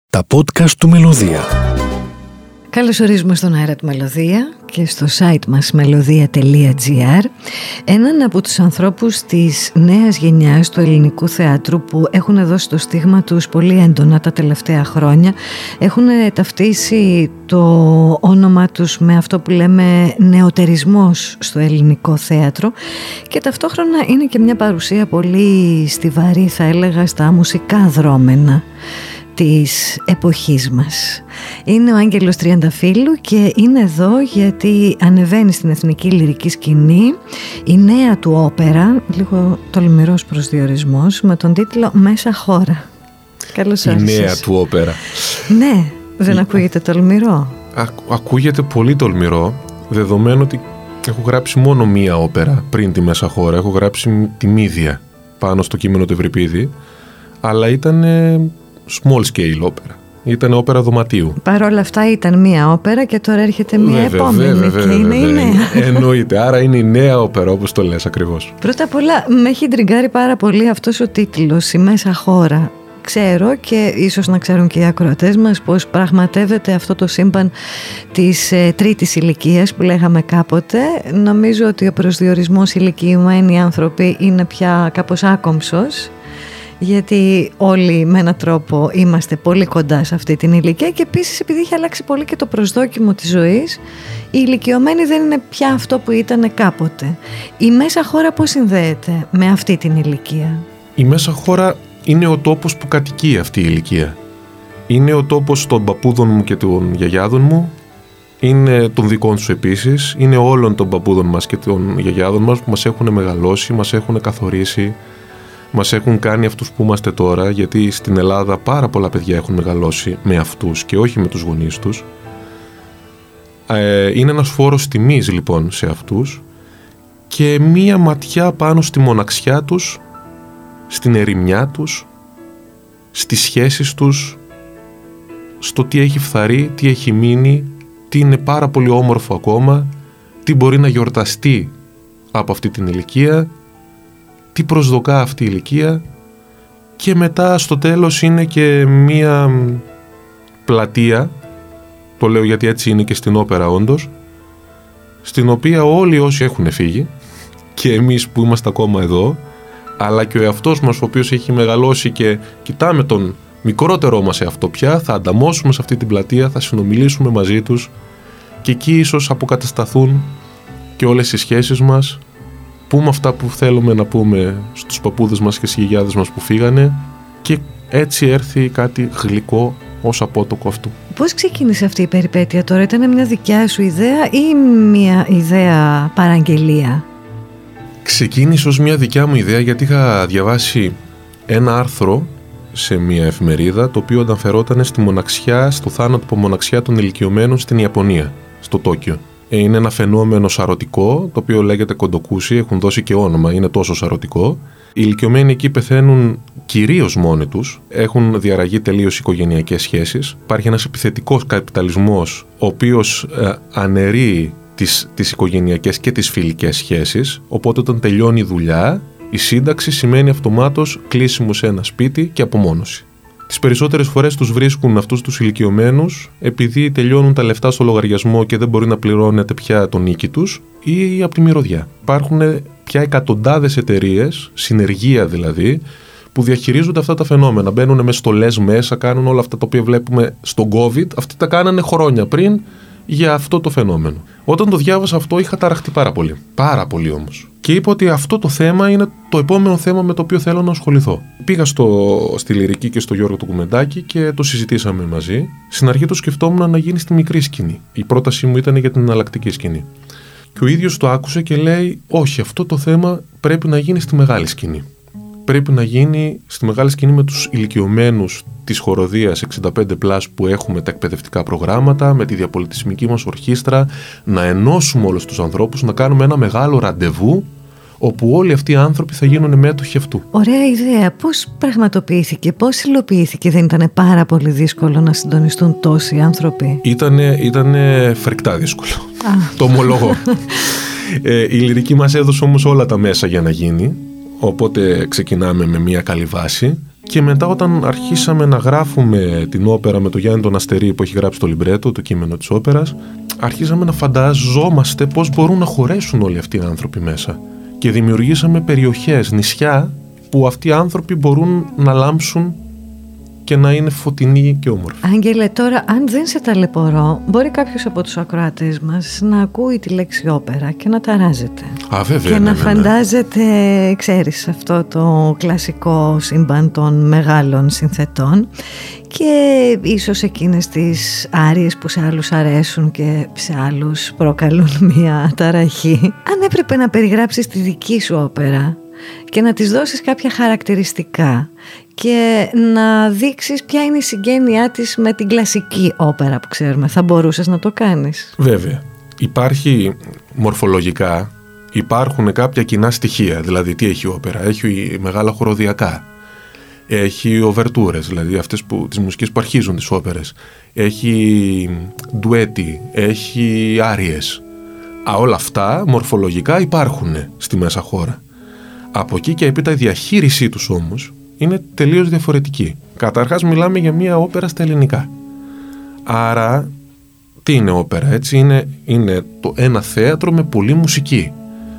Τα podcast του Μελωδία. Καλώς ορίζουμε στον αέρα του Μελωδία και στο site μας melodia.gr έναν από τους ανθρώπους της νέας γενιάς του ελληνικού θεάτρου που έχουν δώσει το στίγμα τους πολύ έντονα τα τελευταία χρόνια. Έχουν ταυτίσει το όνομα τους με αυτό που λέμε νεοτερισμός στο ελληνικό θέατρο και ταυτόχρονα είναι και μια παρουσία πολύ στιβαρή, θα έλεγα, στα μουσικά δρόμενα της εποχής μας. Είναι ο Άγγελος Τριανταφύλλου και είναι εδώ γιατί ανεβαίνει στην εθνική λυρική σκηνή η νέα του όπερα, λίγο τολμηρός προσδιορισμός, με τον τίτλο «Μέσα χώρα». Καλώς όρισες. Η νέα του όπερα. Ναι, δεν ακούγεται τολμηρό? Ακούγεται πολύ τολμηρό, δεδομένου ότι έχω γράψει μόνο μία όπερα πριν τη Μέσα χώρα. Έχω γράψει τη Μύδια πάνω στο κείμενο του Ευρυπίδη, αλλά ήταν small scale όπερα. Ήταν όπερα δωματίου. Παρ' όλα αυτά ήταν μία όπερα και τώρα έρχεται μία επόμενη και είναι η νέα. Εννοείται, άρα είναι η νέα όπερα, όπως το λες ακριβώς. Πρώτα απ' όλα με έχει τριγκάρει πάρα πολύ αυτός ο τίτλος, η Μέσα χώρα. Ξέρω και ίσως να ξέρουν και οι ακροατές μας πως πραγματεύεται αυτό το σύμπαν της τρίτης ηλικίας που λέγαμε κάποτε. Νομίζω ότι ο προσδιορισμός ηλικιωμένοι άνθρωποι είναι πια κάπως άκομψος, γιατί όλοι με έναν τρόπο είμαστε πολύ κοντά σε αυτή την ηλικία και επίσης επειδή έχει αλλάξει πολύ και το προσδόκιμο της ζωής, η ηλικιωμένη δεν είναι πια αυτό που ήταν κάποτε. Η Μέσα χώρα πώς συνδέεται με αυτή την ηλικία? Η Μέσα χώρα είναι ο τόπος που κατοικεί αυτή η ηλικία. Είναι ο τόπος των παππούδων μου και των γιαγιάδων μου, είναι των δικών τους επίσης, είναι όλων των παππούδων μας και των γιαγιάδων μας που μας έχουν μεγαλώσει, μας έχουν καθορίσει, μας έχουν κάνει αυτούς που είμαστε τώρα, γιατί στην Ελλάδα πάρα πολλά παιδιά έχουν μεγαλώσει με αυτούς και όχι με τους γονείς τους. Είναι ένας φόρος τιμής λοιπόν σε αυτούς και μία ματιά πάνω στη μοναξιά τους, στην ερημιά τους, στις σχέσεις τους, στο τι έχει φθαρεί, τι έχει μείνει, τι είναι πάρα πολύ όμορφο ακόμα, τι μπορεί να γιορταστεί από αυτή την ηλικία, τι προσδοκά αυτή η ηλικία και μετά στο τέλος είναι και μία πλατεία, το λέω γιατί έτσι είναι και στην όπερα όντως, στην οποία όλοι όσοι έχουν φύγει και εμείς που είμαστε ακόμα εδώ, αλλά και ο εαυτός μας ο οποίος έχει μεγαλώσει και κοιτάμε τον μικρότερό μας εαυτό πια, θα ανταμώσουμε σε αυτή την πλατεία, θα συνομιλήσουμε μαζί τους και εκεί ίσως αποκατασταθούν και όλες οι σχέσεις μας, πούμε αυτά που θέλουμε να πούμε στους παππούδες μας και στις γιαγιάδες μας που φύγανε και έτσι έρθει κάτι γλυκό ως απότοκο αυτού. Πώς ξεκίνησε αυτή η περιπέτεια τώρα? Ήταν μια δικιά σου ιδέα ή μια ιδέα παραγγελία? Ξεκίνησε ως μια δικιά μου ιδέα γιατί είχα διαβάσει ένα άρθρο σε μια εφημερίδα το οποίο αναφερόταν στη μοναξιά, στο θάνατο από μοναξιά των ηλικιωμένων στην Ιαπωνία, στο Τόκιο. Είναι ένα φαινόμενο σαρωτικό, το οποίο λέγεται κοντοκούσι, έχουν δώσει και όνομα, είναι τόσο σαρωτικό. Οι ηλικιωμένοι εκεί πεθαίνουν κυρίως μόνοι τους, έχουν διαραγεί τελείως οικογενειακές σχέσεις. Υπάρχει ένας επιθετικός καπιταλισμός, ο οποίος αναιρεί τις οικογενειακές και τις φιλικές σχέσεις, οπότε όταν τελειώνει η δουλειά, η σύνταξη σημαίνει αυτομάτως κλείσιμο σε ένα σπίτι και απομόνωση. Τις περισσότερες φορές τους βρίσκουν αυτούς τους ηλικιωμένους επειδή τελειώνουν τα λεφτά στο λογαριασμό και δεν μπορεί να πληρώνεται πια τον νίκη τους ή από τη μυρωδιά. Υπάρχουν πια εκατοντάδες εταιρείες, συνεργεία δηλαδή, που διαχειρίζονται αυτά τα φαινόμενα. Μπαίνουν με στολές μέσα, κάνουν όλα αυτά τα οποία βλέπουμε στον COVID. Αυτοί τα κάνανε χρόνια πριν για αυτό το φαινόμενο. Όταν το διάβασα αυτό είχα ταραχτεί πάρα πολύ. Πάρα πολύ όμως. Και είπα ότι αυτό το θέμα είναι το επόμενο θέμα με το οποίο θέλω να ασχοληθώ. Πήγα στη Λυρική και στο Γιώργο του Κουμεντάκη και το συζητήσαμε μαζί. Στην αρχή το σκεφτόμουν να γίνει στη μικρή σκηνή. Η πρότασή μου ήταν για την εναλλακτική σκηνή. Και ο ίδιος το άκουσε και λέει: όχι, αυτό το θέμα πρέπει να γίνει στη μεγάλη σκηνή. Πρέπει να γίνει στη μεγάλη σκηνή με τους ηλικιωμένους της χοροδίας 65+ που έχουμε τα εκπαιδευτικά προγράμματα, με τη διαπολιτισμική μας ορχήστρα, να ενώσουμε όλους τους ανθρώπους, να κάνουμε ένα μεγάλο ραντεβού όπου όλοι αυτοί οι άνθρωποι θα γίνουν μέτοχοι αυτού. Ωραία ιδέα. Πώς πραγματοποιήθηκε, πώς υλοποιήθηκε? Δεν ήταν πάρα πολύ δύσκολο να συντονιστούν τόσοι άνθρωποι? Ήτανε φρικτά δύσκολο. Το ομολογώ. Η Λυρική μας έδωσε όμως όλα τα μέσα για να γίνει. Οπότε ξεκινάμε με μια καλή βάση. Και μετά όταν αρχίσαμε να γράφουμε την όπερα με τον Γιάννη τον Αστερί που έχει γράψει το λιμπρέτο, το κείμενο της όπερας, αρχίσαμε να φανταζόμαστε πώς μπορούν να χωρέσουν όλοι αυτοί οι άνθρωποι μέσα. Και δημιουργήσαμε περιοχές, νησιά, που αυτοί οι άνθρωποι μπορούν να λάμψουν και να είναι φωτεινοί και όμορφοι. Άγγελε, τώρα αν δεν σε ταλαιπωρώ, μπορεί κάποιος από τους ακροατές μας να ακούει τη λέξη όπερα και να ταράζεται. Βέβαια, και να φαντάζεται, ξέρεις, αυτό το κλασικό σύμπαν των μεγάλων συνθετών και ίσως εκείνες τις άριες που σε άλλους αρέσουν και σε άλλους προκαλούν μια ταραχή. Αν έπρεπε να περιγράψεις τη δική σου όπερα και να της δώσεις κάποια χαρακτηριστικά και να δείξεις ποια είναι η συγγένειά της με την κλασική όπερα που ξέρουμε, θα μπορούσες να το κάνεις? Βέβαια. Υπάρχει μορφολογικά, υπάρχουν κάποια κοινά στοιχεία. Δηλαδή τι έχει η όπερα? Έχει μεγάλα χοροδιακά, έχει οβερτούρες, δηλαδή αυτές τις μουσικές που αρχίζουν τις όπερες, έχει ντουέτι, έχει άριες. Όλα αυτά μορφολογικά υπάρχουν στη μέσα χώρα. Από εκεί και έπειτα η διαχείρισή τους όμως είναι τελείως διαφορετική. Καταρχάς μιλάμε για μια όπερα στα ελληνικά. Άρα τι είναι όπερα? Έτσι είναι ένα θέατρο με πολλή μουσική.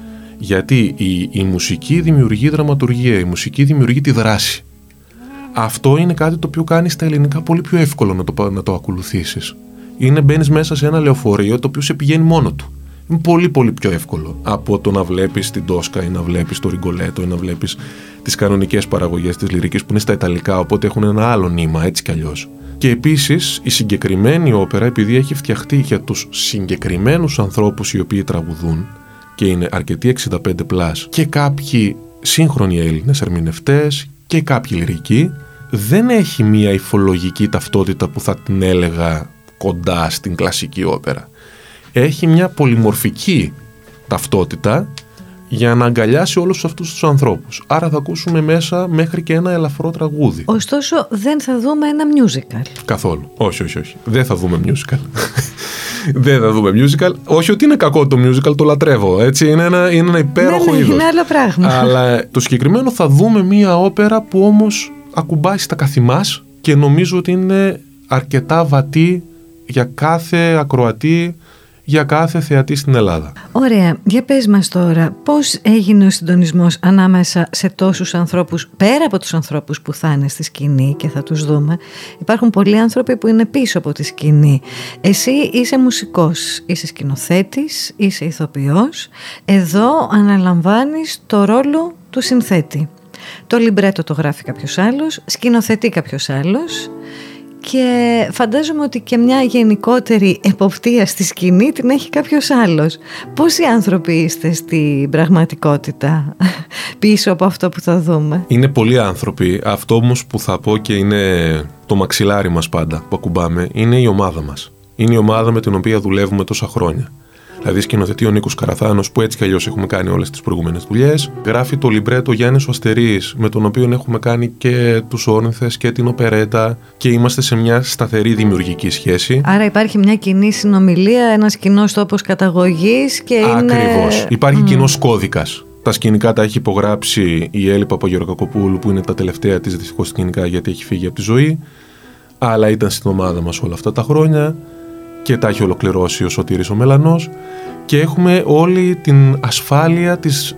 Γιατί η μουσική δημιουργεί δραματουργία, η μουσική δημιουργεί τη δράση. Αυτό είναι κάτι το οποίο κάνει στα ελληνικά πολύ πιο εύκολο να το ακολουθήσεις. Μπαίνεις μέσα σε ένα λεωφορείο το οποίο σε πηγαίνει μόνο του. Είναι πολύ πολύ πιο εύκολο από το να βλέπεις την Τόσκα ή να βλέπεις το Ριγκολέτο ή να βλέπεις τις κανονικές παραγωγές της λυρικής που είναι στα ιταλικά, οπότε έχουν ένα άλλο νήμα, έτσι κι αλλιώς. Και επίσης η συγκεκριμένη όπερα, επειδή έχει φτιαχτεί για τους συγκεκριμένους ανθρώπους οι οποίοι τραγουδούν και είναι αρκετοί 65+, και κάποιοι σύγχρονοι Έλληνες ερμηνευτές και κάποιοι λυρικοί, δεν έχει μια υφολογική ταυτότητα που θα την έλεγα κοντά στην κλασική όπερα. Έχει μια πολυμορφική ταυτότητα για να αγκαλιάσει όλους αυτούς τους ανθρώπους. Άρα θα ακούσουμε μέσα μέχρι και ένα ελαφρό τραγούδι. Ωστόσο δεν θα δούμε ένα musical. Καθόλου. Όχι. Δεν θα δούμε musical. Δεν θα δούμε musical. Όχι ότι είναι κακό το musical, το λατρεύω. Έτσι. Είναι ένα υπέροχο είδος. Είναι άλλο πράγμα. Αλλά το συγκεκριμένο θα δούμε μια όπερα που όμως ακουμπάει στα καθημάς και νομίζω ότι είναι αρκετά βατή για κάθε ακροατή, για κάθε θεατή στην Ελλάδα. Ωραία. Για πες μας τώρα, πώς έγινε ο συντονισμός ανάμεσα σε τόσους ανθρώπους, πέρα από τους ανθρώπους που θα είναι στη σκηνή και θα τους δούμε? Υπάρχουν πολλοί άνθρωποι που είναι πίσω από τη σκηνή. Εσύ είσαι μουσικός, είσαι σκηνοθέτης, είσαι ηθοποιός. Εδώ αναλαμβάνεις το ρόλο του συνθέτη. Το λιμπρέτο το γράφει κάποιος άλλος, σκηνοθετεί κάποιος άλλος. Και φαντάζομαι ότι και μια γενικότερη εποπτεία στη σκηνή την έχει κάποιος άλλος. Πόσοι άνθρωποι είστε στην πραγματικότητα πίσω από αυτό που θα δούμε? Είναι πολλοί άνθρωποι. Αυτό όμως που θα πω και είναι το μαξιλάρι μας πάντα που ακουμπάμε, είναι η ομάδα μας. Είναι η ομάδα με την οποία δουλεύουμε τόσα χρόνια. Δηλαδή σκηνοθετεί ο Νίκος Καραθάνος, που έτσι κι αλλιώς έχουμε κάνει όλες τις προηγούμενες δουλειές. Γράφει το λιμπρέτο Γιάννης ο Αστερής, με τον οποίο έχουμε κάνει και τους Όρνηθες και την Οπερέτα και είμαστε σε μια σταθερή δημιουργική σχέση. Άρα υπάρχει μια κοινή συνομιλία, ένας κοινός τόπος καταγωγής και είναι... Ακριβώς. Υπάρχει κοινός κώδικας. Τα σκηνικά τα έχει υπογράψει η Έλλη Παπαγεωργακοπούλου, που είναι τα τελευταία της δυστυχώς σκηνικά γιατί έχει φύγει από τη ζωή, αλλά ήταν στην ομάδα μας όλα αυτά τα χρόνια και τα έχει ολοκληρώσει ο Σωτήρης ο Μελανός, και έχουμε όλη την ασφάλεια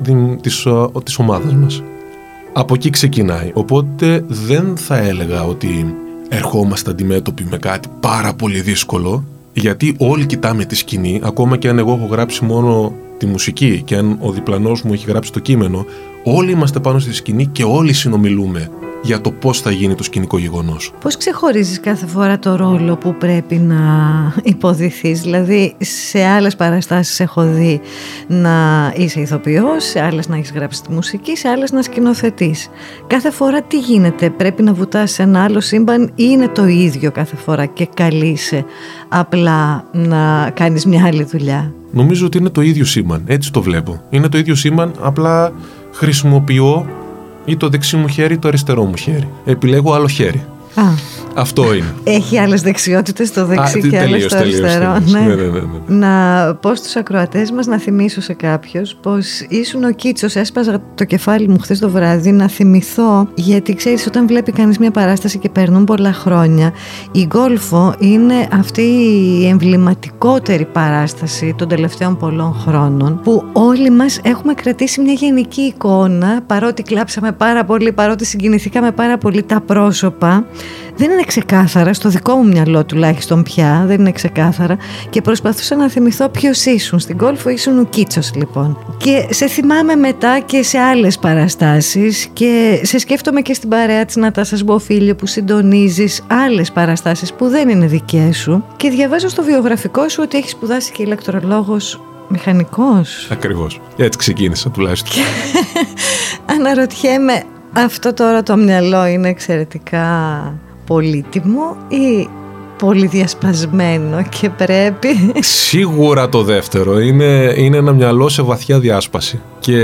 της ομάδας μας. Από εκεί ξεκινάει. Οπότε δεν θα έλεγα ότι ερχόμαστε αντιμέτωποι με κάτι πάρα πολύ δύσκολο, γιατί όλοι κοιτάμε τη σκηνή, ακόμα και αν εγώ έχω γράψει μόνο τη μουσική και αν ο διπλανός μου έχει γράψει το κείμενο, όλοι είμαστε πάνω στη σκηνή και όλοι συνομιλούμε για το πώς θα γίνει το σκηνικό γεγονός. Πώς ξεχωρίζεις κάθε φορά το ρόλο που πρέπει να υποδηθείς? Δηλαδή σε άλλες παραστάσεις έχω δει να είσαι ηθοποιός, σε άλλες να έχεις γράψει τη μουσική, σε άλλες να σκηνοθετείς. Κάθε φορά τι γίνεται? Πρέπει να βουτάς σε ένα άλλο σύμπαν ή είναι το ίδιο κάθε φορά και καλείσαι απλά να κάνεις μια άλλη δουλειά? Νομίζω ότι είναι το ίδιο σύμπαν, έτσι το βλέπω. Είναι το ίδιο σύμπαν, απλά χρησιμοποιώ ή το δεξί μου χέρι ή το αριστερό μου χέρι. Επιλέγω άλλο χέρι. Αυτό είναι. Έχει άλλες δεξιότητες στο δεξί και άλλες στο αριστερό. Ναι. Να πω στους ακροατές μας, να θυμίσω σε κάποιους πως ήσουν ο Κίτσος. Έσπαζα το κεφάλι μου χθες το βράδυ να θυμηθώ, γιατί ξέρεις, όταν βλέπει κανείς μια παράσταση και περνούν πολλά χρόνια, η Γκόλφο είναι αυτή η εμβληματικότερη παράσταση των τελευταίων πολλών χρόνων, που όλοι μας έχουμε κρατήσει μια γενική εικόνα, παρότι κλάψαμε πάρα πολύ, παρότι συγκινηθήκαμε πάρα πολύ, τα πρόσωπα δεν είναι ξεκάθαρα, στο δικό μου μυαλό τουλάχιστον πια δεν είναι ξεκάθαρα, και προσπαθούσα να θυμηθώ ποιος ήσουν. Στην Γκόλφο ήσουν ο Κίτσος λοιπόν, και σε θυμάμαι μετά και σε άλλες παραστάσεις, και σε σκέφτομαι και στην παρέα της Νατάσας Μποφίλιο που συντονίζεις άλλες παραστάσεις που δεν είναι δικές σου, και διαβάζω στο βιογραφικό σου ότι έχεις σπουδάσει και ηλεκτρολόγος μηχανικός. Ακριβώς, έτσι ξεκίνησα τουλάχιστον. Αναρωτιέμαι, αυτό τώρα το μυαλό είναι εξαιρετικά πολύτιμο ή πολύ διασπασμένο και πρέπει? Σίγουρα το δεύτερο. Είναι ένα μυαλό σε βαθιά διάσπαση και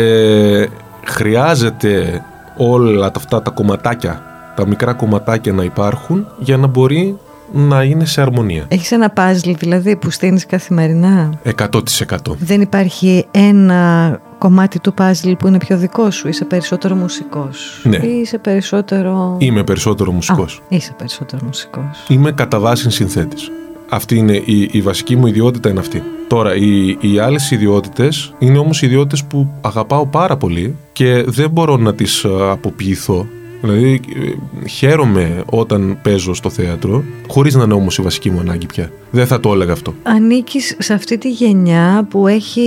χρειάζεται όλα αυτά τα κομματάκια, τα μικρά κομματάκια να υπάρχουν για να μπορεί να είναι σε αρμονία. Έχεις ένα πάζλ δηλαδή που στείνεις καθημερινά? 100%. Δεν υπάρχει ένα κομμάτι του πάζλ που είναι πιο δικό σου? Είσαι περισσότερο μουσικός? Ναι. Ή είσαι περισσότερο... Είμαι περισσότερο μουσικός. Είσαι περισσότερο μουσικός. Είμαι κατά βάση συνθέτης. Αυτή είναι η βασική μου ιδιότητα, είναι αυτή. Τώρα, οι άλλες ιδιότητες είναι όμως ιδιότητες που αγαπάω πάρα πολύ και δεν μπορώ να τις αποποιηθώ. Δηλαδή, χαίρομαι όταν παίζω στο θέατρο, χωρίς να είναι όμως η βασική μου ανάγκη πια. Δεν θα το έλεγα αυτό. Ανήκεις σε αυτή τη γενιά που έχει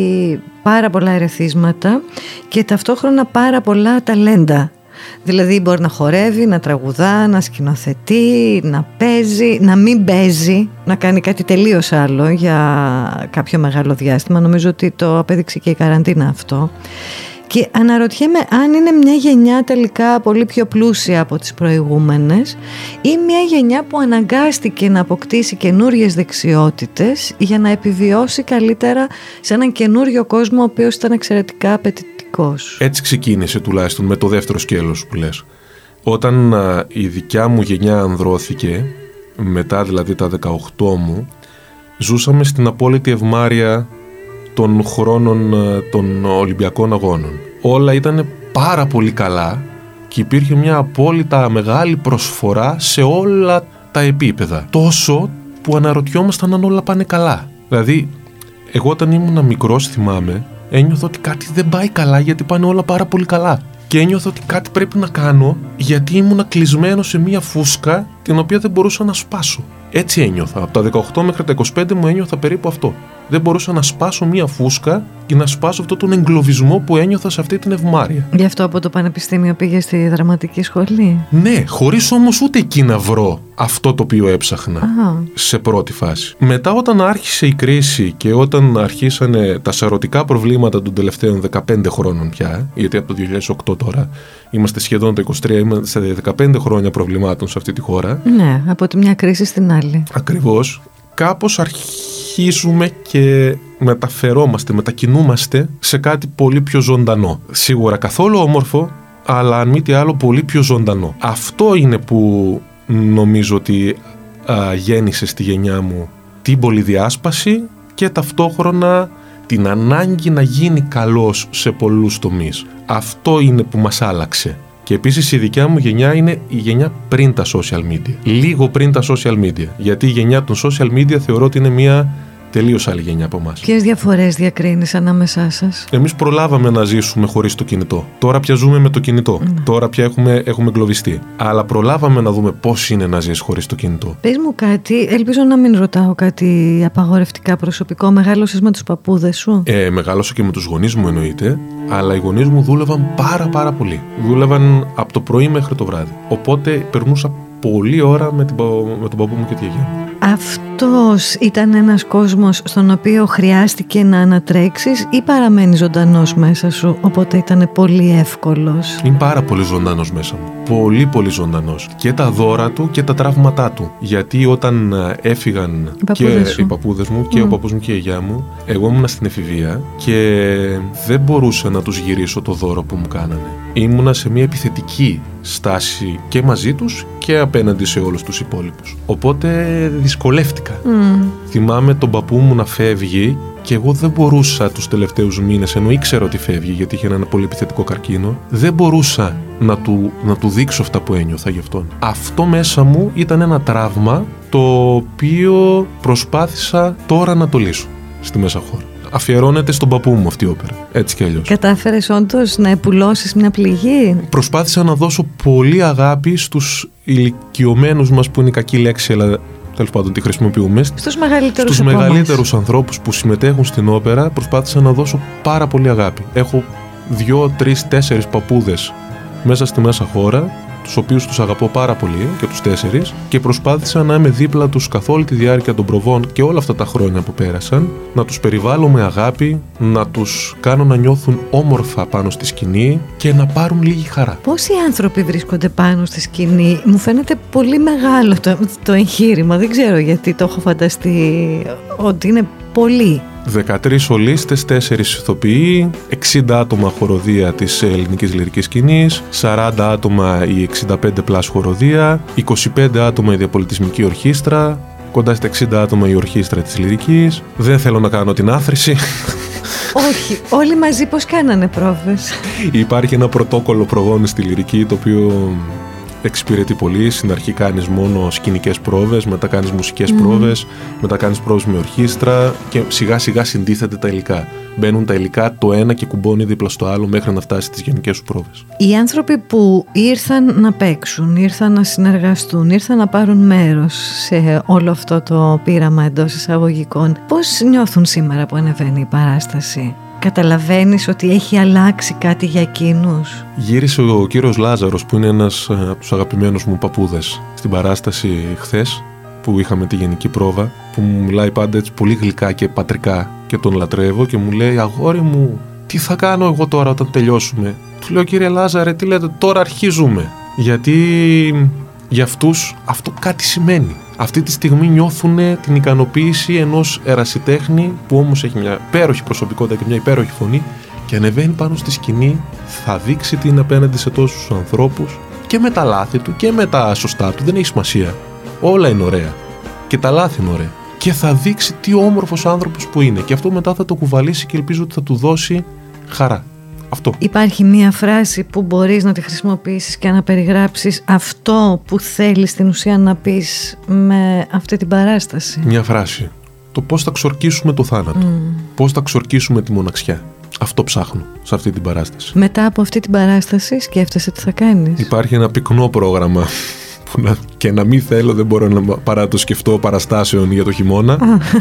πάρα πολλά ερεθίσματα και ταυτόχρονα πάρα πολλά ταλέντα. Δηλαδή μπορεί να χορεύει, να τραγουδά, να σκηνοθετεί, να παίζει, να μην παίζει, να κάνει κάτι τελείως άλλο για κάποιο μεγάλο διάστημα. Νομίζω ότι το απέδειξε και η καραντίνα αυτό. Και αναρωτιέμαι αν είναι μια γενιά τελικά πολύ πιο πλούσια από τις προηγούμενες ή μια γενιά που αναγκάστηκε να αποκτήσει καινούριες δεξιότητες για να επιβιώσει καλύτερα σε έναν καινούριο κόσμο ο οποίος ήταν εξαιρετικά απαιτητικός. Έτσι ξεκίνησε τουλάχιστον με το δεύτερο σκέλος που λες. Όταν η δικιά μου γενιά ανδρώθηκε, μετά δηλαδή τα 18 μου, ζούσαμε στην απόλυτη ευμάρεια των χρόνων των Ολυμπιακών Αγώνων. Όλα ήταν πάρα πολύ καλά και υπήρχε μια απόλυτα μεγάλη προσφορά σε όλα τα επίπεδα. Τόσο που αναρωτιόμασταν αν όλα πάνε καλά. Δηλαδή, εγώ όταν ήμουν μικρός, θυμάμαι, ένιωθα ότι κάτι δεν πάει καλά γιατί πάνε όλα πάρα πολύ καλά. Και ένιωθα ότι κάτι πρέπει να κάνω γιατί ήμουν κλεισμένο σε μια φούσκα την οποία δεν μπορούσα να σπάσω. Έτσι ένιωθα. Από τα 18 μέχρι τα 25 μου ένιωθα περίπου αυτό. Δεν μπορούσα να σπάσω μια φούσκα και να σπάσω αυτόν τον εγκλωβισμό που ένιωθα σε αυτή την ευμάρεια. Γι' αυτό από το πανεπιστήμιο πήγε στη δραματική σχολή? Ναι, χωρίς όμως ούτε εκεί να βρω αυτό το οποίο έψαχνα σε πρώτη φάση. Μετά όταν άρχισε η κρίση και όταν αρχίσανε τα σαρωτικά προβλήματα των τελευταίων 15 χρόνων πια, γιατί από το 2008 τώρα είμαστε σχεδόν το 23, είμαστε 15 χρόνια προβλημάτων σε αυτή τη χώρα. Ναι, από τη μια κρίση στην άλλη. Ακριβώς. Κάπως αρχίζουμε και μετακινούμαστε σε κάτι πολύ πιο ζωντανό. Σίγουρα καθόλου όμορφο, αλλά αν μη τι άλλο πολύ πιο ζωντανό. Αυτό είναι που νομίζω ότι γέννησε στη γενιά μου την πολυδιάσπαση και ταυτόχρονα την ανάγκη να γίνει καλός σε πολλούς τομείς. Αυτό είναι που μας άλλαξε. Και επίσης η δικιά μου γενιά είναι η γενιά πριν τα social media. Λίγο πριν τα social media. Γιατί η γενιά των social media θεωρώ ότι είναι μια τελείως άλλη γενιά από εμάς. Ποιες διαφορές διακρίνεις ανάμεσά σας? Εμείς προλάβαμε να ζήσουμε χωρίς το κινητό. Τώρα πια ζούμε με το κινητό. Τώρα πια έχουμε εγκλωβιστεί. Αλλά προλάβαμε να δούμε πώς είναι να ζεις χωρίς το κινητό. Πες μου κάτι, ελπίζω να μην ρωτάω κάτι απαγορευτικά προσωπικό. Μεγάλωσες με τους παππούδες σου? Μεγάλωσα και με τους γονείς μου εννοείται. Αλλά οι γονείς μου δούλευαν πάρα πολύ. Δούλευαν από το πρωί μέχρι το βράδυ. Οπότε περνούσα πολλή ώρα με τον παππού μου και τη γιαγιά μου. Αυτός ήταν ένας κόσμος στον οποίο χρειάστηκε να ανατρέξεις ή παραμένει ζωντανός μέσα σου, οπότε ήταν πολύ εύκολος? Είναι πάρα πολύ ζωντανός μέσα μου. Πολύ πολύ ζωντανός. Και τα δώρα του και τα τραύματά του. Γιατί όταν έφυγαν οι παππούδες μου και ο παππούς μου και η γιαγιά μου, εγώ ήμουνα στην εφηβεία και δεν μπορούσα να τους γυρίσω το δώρο που μου κάνανε. Ήμουνα σε μια επιθετική στάση και μαζί τους και απέναντι σε όλους τους υπόλοιπους. Οπότε δυσκολεύτηκα. Θυμάμαι τον παππού μου να φεύγει και εγώ δεν μπορούσα τους τελευταίους μήνες, ενώ ήξερα ότι φεύγει γιατί είχε ένα πολύ επιθετικό καρκίνο, δεν μπορούσα να του δείξω αυτά που ένιωθα γι' αυτόν. Αυτό μέσα μου ήταν ένα τραύμα το οποίο προσπάθησα τώρα να το λύσω στη Μέσα Χώρα. Αφιερώνεται στον παππού μου αυτή η όπερα, έτσι κι αλλιώς. Κατάφερες όντως να επουλώσεις μια πληγή? Προσπάθησα να δώσω πολύ αγάπη στους ηλικιωμένους μας, που είναι η κακή λέξη, αλλά τέλος πάντων τη χρησιμοποιούμε. Στους μεγαλύτερους ανθρώπους που συμμετέχουν στην όπερα, προσπάθησα να δώσω πάρα πολύ αγάπη. Έχω 2, 3, 4 παππούδες μέσα στη Μέσα Χώρα, τους οποίους τους αγαπώ πάρα πολύ και τους 4, και προσπάθησα να είμαι δίπλα τους καθ' όλη τη διάρκεια των προβών και όλα αυτά τα χρόνια που πέρασαν, να τους περιβάλλω με αγάπη, να τους κάνω να νιώθουν όμορφα πάνω στη σκηνή και να πάρουν λίγη χαρά. Πόσοι άνθρωποι βρίσκονται πάνω στη σκηνή? Μου φαίνεται πολύ μεγάλο το εγχείρημα, δεν ξέρω γιατί το έχω φανταστεί ότι είναι πολύ. 13 σολίστες, 4 ηθοποιοί, 60 άτομα χοροδία της ελληνικής λυρικής σκηνής, 40 άτομα η 65 πλάς χοροδία, 25 άτομα η διαπολιτισμική ορχήστρα, κοντά στα 60 άτομα η ορχήστρα της λυρικής. Δεν θέλω να κάνω την άθρηση. Όχι, όλοι μαζί πώς κάνανε πρόβες? Υπάρχει ένα πρωτόκολλο προβών στη λυρική, το οποίο εξυπηρετεί πολύ. Στην αρχή κάνεις μόνο σκηνικές πρόβες, μετά κάνεις μουσικές πρόβες, μετά κάνεις πρόβες με ορχήστρα και σιγά σιγά συντίθεται τα υλικά. Μπαίνουν τα υλικά το ένα και κουμπώνει δίπλα στο άλλο μέχρι να φτάσει στις γενικές σου πρόβες. Οι άνθρωποι που ήρθαν να παίξουν, ήρθαν να συνεργαστούν, ήρθαν να πάρουν μέρος σε όλο αυτό το πείραμα εντός εισαγωγικών, πώς νιώθουν σήμερα που ανεβαίνει η παράσταση? Καταλαβαίνεις ότι έχει αλλάξει κάτι για εκείνους? Γύρισε ο κύριος Λάζαρος, που είναι ένας από τους αγαπημένους μου παππούδες, στην παράσταση χθες που είχαμε τη γενική πρόβα, που μου μιλάει πάντα έτσι πολύ γλυκά και πατρικά και τον λατρεύω και μου λέει: αγόρι μου, τι θα κάνω εγώ τώρα όταν τελειώσουμε? Του λέω: κύριε Λάζαρε, τι λέτε, τώρα αρχίζουμε. Γιατί για αυτούς αυτό κάτι σημαίνει. Αυτή τη στιγμή νιώθουν την ικανοποίηση ενός ερασιτέχνη που όμως έχει μια υπέροχη προσωπικότητα και μια υπέροχη φωνή και ανεβαίνει πάνω στη σκηνή, θα δείξει τι είναι απέναντι σε τόσους ανθρώπους και με τα λάθη του και με τα σωστά του, δεν έχει σημασία. Όλα είναι ωραία και τα λάθη είναι ωραία. Και θα δείξει τι όμορφος άνθρωπος που είναι και αυτό μετά θα το κουβαλήσει και ελπίζω ότι θα του δώσει χαρά. Αυτό. Υπάρχει μία φράση που μπορείς να τη χρησιμοποιήσεις και να περιγράψεις αυτό που θέλεις στην ουσία να πεις με αυτή την παράσταση? Μια φράση. Το πώς θα ξορκίσουμε το θάνατο. Πώς θα ξορκίσουμε τη μοναξιά. Αυτό ψάχνω σε αυτή την παράσταση. Μετά από αυτή την παράσταση σκέφτεσαι τι θα κάνεις? Υπάρχει ένα πυκνό πρόγραμμα που και να μην θέλω δεν μπορώ παρά το σκεφτώ παραστάσεων για το χειμώνα.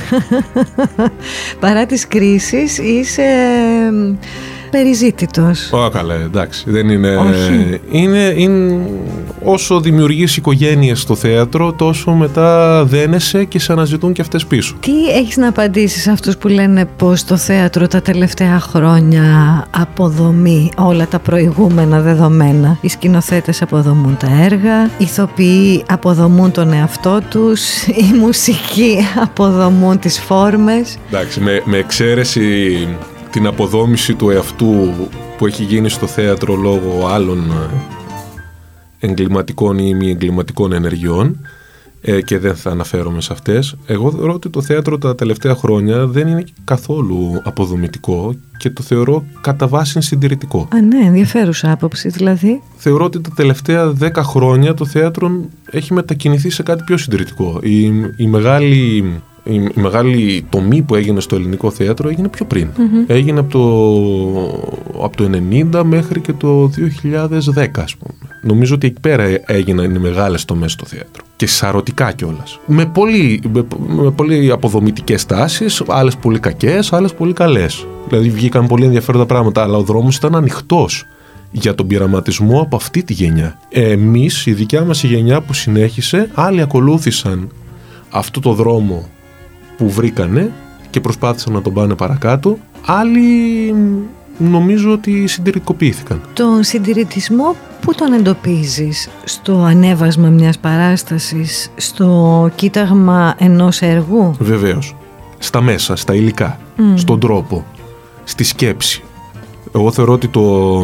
Παρά τις κρίσεις είσαι περιζήτητος. Καλά, εντάξει. Δεν είναι. Είναι όσο δημιουργείς οικογένειες στο θέατρο, τόσο μετά δένεσαι και σε αναζητούν και αυτές πίσω. Τι έχεις να απαντήσεις σε αυτούς που λένε πως το θέατρο τα τελευταία χρόνια αποδομεί όλα τα προηγούμενα δεδομένα? Οι σκηνοθέτες αποδομούν τα έργα, οι ηθοποιοί αποδομούν τον εαυτό τους, οι μουσικοί αποδομούν τις φόρμες. Εντάξει, με εξαίρεση την αποδόμηση του εαυτού που έχει γίνει στο θέατρο λόγω άλλων εγκληματικών ή μη εγκληματικών ενεργειών, και δεν θα αναφέρομαι σε αυτές. Εγώ θεωρώ ότι το θέατρο τα τελευταία χρόνια δεν είναι καθόλου αποδομητικό και το θεωρώ κατά βάση συντηρητικό. Ναι, ενδιαφέρουσα άποψη δηλαδή. Θεωρώ ότι τα τελευταία 10 χρόνια το θέατρο έχει μετακινηθεί σε κάτι πιο συντηρητικό. Η μεγάλη τομή που έγινε στο ελληνικό θέατρο έγινε πιο πριν. Έγινε από το 90 μέχρι και το 2010, ας πούμε. Νομίζω ότι εκεί πέρα έγιναν οι μεγάλες τομές στο θέατρο. Και σαρωτικά κιόλας. Με πολύ αποδομητικές τάσεις, άλλες πολύ κακές, άλλες πολύ καλές. Δηλαδή βγήκαν πολύ ενδιαφέροντα πράγματα, αλλά ο δρόμος ήταν ανοιχτός για τον πειραματισμό από αυτή τη γενιά. Εμείς, η δικιά μας η γενιά που συνέχισε, άλλοι ακολούθησαν αυτό το δρόμο που βρήκανε και προσπάθησαν να τον πάνε παρακάτω. Άλλοι νομίζω ότι συντηρητικοποιήθηκαν. Τον συντηρητισμό πού τον εντοπίζεις? Στο ανέβασμα μιας παράστασης, στο κοίταγμα ενός έργου? Βεβαίως. Στα μέσα, στα υλικά, στον τρόπο, στη σκέψη. Εγώ θεωρώ ότι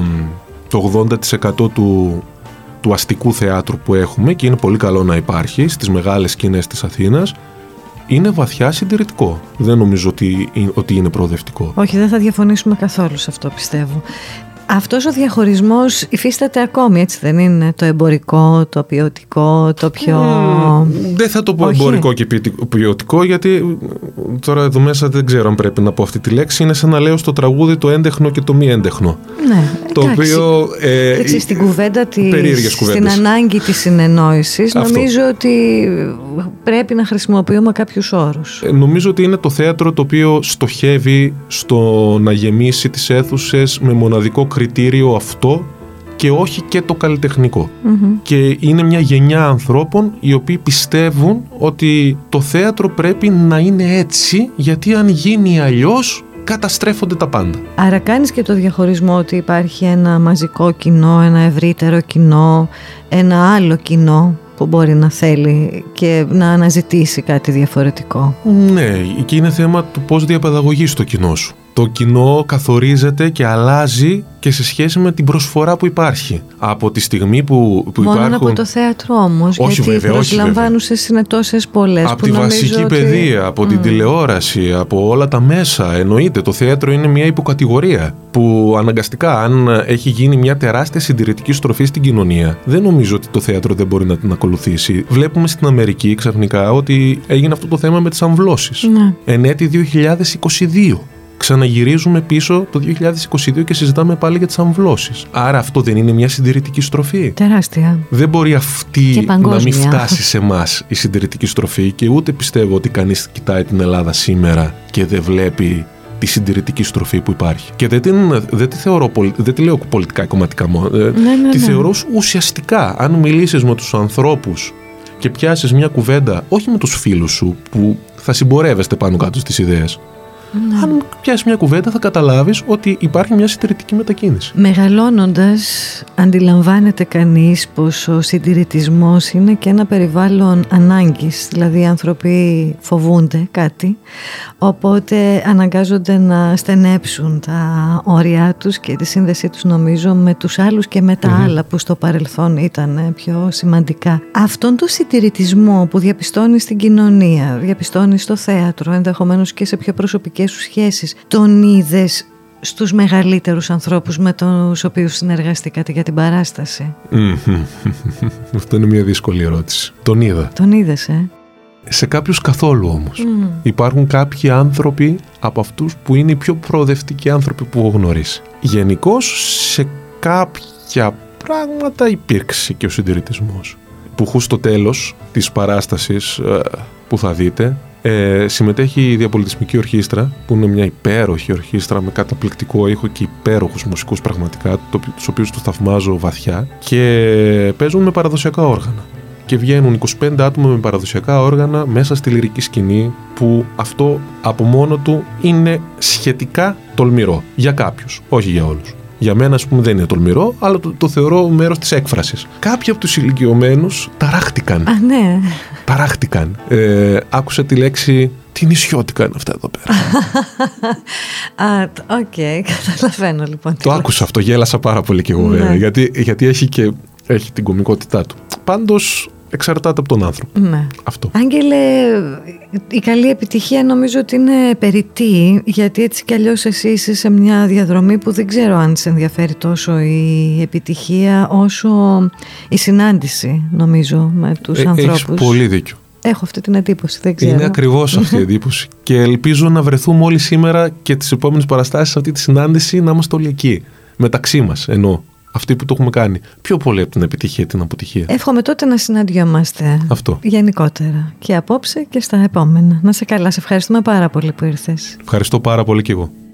το 80% του αστικού θεάτρου που έχουμε, και είναι πολύ καλό να υπάρχει στις μεγάλες σκηνές της Αθήνας, είναι βαθιά συντηρητικό. Δεν νομίζω ότι είναι προοδευτικό. Όχι, δεν θα διαφωνήσουμε καθόλου σε αυτό, πιστεύω. Αυτός ο διαχωρισμός υφίσταται ακόμη, έτσι δεν είναι? Το εμπορικό, το ποιοτικό, το πιο... Δεν θα το πω εμπορικό και ποιοτικό, γιατί τώρα εδώ μέσα δεν ξέρω αν πρέπει να πω αυτή τη λέξη. Είναι σαν να λέω στο τραγούδι το έντεχνο και το μη έντεχνο. Ναι, το οποίο, έτσι, στην κουβέντα στην ανάγκη της συνεννόησης, νομίζω ότι πρέπει να χρησιμοποιούμε κάποιους όρους. Νομίζω ότι είναι το θέατρο το οποίο στοχεύει στο να γεμίσει τις αίθουσες με μοναδικό κριτήριο αυτό και όχι και το καλλιτεχνικό. Και είναι μια γενιά ανθρώπων οι οποίοι πιστεύουν ότι το θέατρο πρέπει να είναι έτσι, γιατί αν γίνει αλλιώς καταστρέφονται τα πάντα. Άρα κάνεις και το διαχωρισμό ότι υπάρχει ένα μαζικό κοινό, ένα ευρύτερο κοινό, ένα άλλο κοινό που μπορεί να θέλει και να αναζητήσει κάτι διαφορετικό. Ναι, και είναι θέμα του πώς διαπαιδαγωγείς το κοινό σου. Το κοινό καθορίζεται και αλλάζει και σε σχέση με την προσφορά που υπάρχει. Από τη στιγμή που μόνο υπάρχουν... από το θέατρο όμως, όχι, γιατί οι προσλαμβάνουσες είναι τόσες πολλές. Από τη βασική παιδεία, από την τηλεόραση, από όλα τα μέσα. Εννοείται, το θέατρο είναι μια υποκατηγορία που αναγκαστικά, αν έχει γίνει μια τεράστια συντηρητική στροφή στην κοινωνία, δεν νομίζω ότι το θέατρο δεν μπορεί να την ακολουθήσει. Βλέπουμε στην Αμερική ξαφνικά ότι έγινε αυτό το θέμα με τις αμβλώσεις. Εν έτη 2022. Ξαναγυρίζουμε πίσω το 2022 και συζητάμε πάλι για τις αμβλώσεις. Άρα αυτό δεν είναι μια συντηρητική στροφή? Τεράστια. Δεν μπορεί αυτή να μην φτάσει σε εμάς η συντηρητική στροφή, και ούτε πιστεύω ότι κανείς κοιτάει την Ελλάδα σήμερα και δεν βλέπει τη συντηρητική στροφή που υπάρχει. Και δεν τη λέω πολιτικά ή κομματικά μόνο. Τη θεωρώ ουσιαστικά. Αν μιλήσεις με τους ανθρώπους και πιάσεις μια κουβέντα, όχι με τους φίλους σου που θα συμπορεύεστε πάνω κάτω στις ιδέες, αν πιάσεις μια κουβέντα θα καταλάβεις ότι υπάρχει μια συντηρητική μετακίνηση. Μεγαλώνοντας, αντιλαμβάνεται κανείς πως ο συντηρητισμός είναι και ένα περιβάλλον ανάγκης. Δηλαδή οι άνθρωποι φοβούνται κάτι, οπότε αναγκάζονται να στενέψουν τα όρια τους και τη σύνδεσή τους, νομίζω, με τους άλλους και με τα άλλα που στο παρελθόν ήταν πιο σημαντικά. Αυτόν τον συντηρητισμό που διαπιστώνεις στην κοινωνία, διαπιστώνεις στο θέατρο, ενδεχομένως και σε πιο προσωπικές σου σχέσεις, τον είδες στους μεγαλύτερους ανθρώπους με τους οποίους συνεργαστήκατε για την παράσταση? Αυτό είναι μια δύσκολη ερώτηση. Τον είδα. Τον είδες, Σε κάποιους καθόλου όμως. Υπάρχουν κάποιοι άνθρωποι από αυτούς που είναι οι πιο προοδευτικοί άνθρωποι που έχω γνωρίσει. Γενικώς σε κάποια πράγματα υπήρξε και ο συντηρητισμός. Που στο τέλος της παράστασης που θα δείτε, συμμετέχει η Διαπολιτισμική Ορχήστρα, που είναι μια υπέροχη ορχήστρα με καταπληκτικό ήχο και υπέροχους μουσικούς πραγματικά, τους οποίους τους θαυμάζω βαθιά, και παίζουν με παραδοσιακά όργανα. Και βγαίνουν 25 άτομα με παραδοσιακά όργανα μέσα στη λυρική σκηνή, που αυτό από μόνο του είναι σχετικά τολμηρό. Για κάποιους, όχι για όλους. Για μένα, ας πούμε, δεν είναι τολμηρό, αλλά το θεωρώ μέρος της έκφρασης. Κάποιοι από τους ηλικιωμένους ταράχτηκαν. Ναι. Ταράχτηκαν. Άκουσα τη λέξη «Τι νησιώτικα είναι αυτά εδώ πέρα». Οκ, καταλαβαίνω λοιπόν. Το άκουσα αυτό, γέλασα πάρα πολύ κι εγώ, βέβαια, γιατί έχει την κωμικότητά του. Πάντως, εξαρτάται από τον άνθρωπο. Ναι. Αυτό. Άγγελε, η καλή επιτυχία νομίζω ότι είναι περιττή, γιατί έτσι κι αλλιώς εσύ είσαι σε μια διαδρομή που δεν ξέρω αν σε ενδιαφέρει τόσο η επιτυχία όσο η συνάντηση, νομίζω, με τους ανθρώπους. Έχεις πολύ δίκιο. Έχω αυτή την εντύπωση, δεν ξέρω. Είναι ακριβώς αυτή η εντύπωση. Και ελπίζω να βρεθούμε όλοι σήμερα και τις επόμενες παραστάσεις σε αυτή τη συνάντηση να είμαστε όλοι εκεί. Μεταξύ μας, εννοώ. Αυτοί που το έχουμε κάνει. Πιο πολύ από την επιτυχία, την αποτυχία. Εύχομαι τότε να συναντιόμαστε. Αυτό. Γενικότερα. Και απόψε και στα επόμενα. Να σε καλά. Σε ευχαριστούμε πάρα πολύ που ήρθες. Ευχαριστώ πάρα πολύ κι εγώ.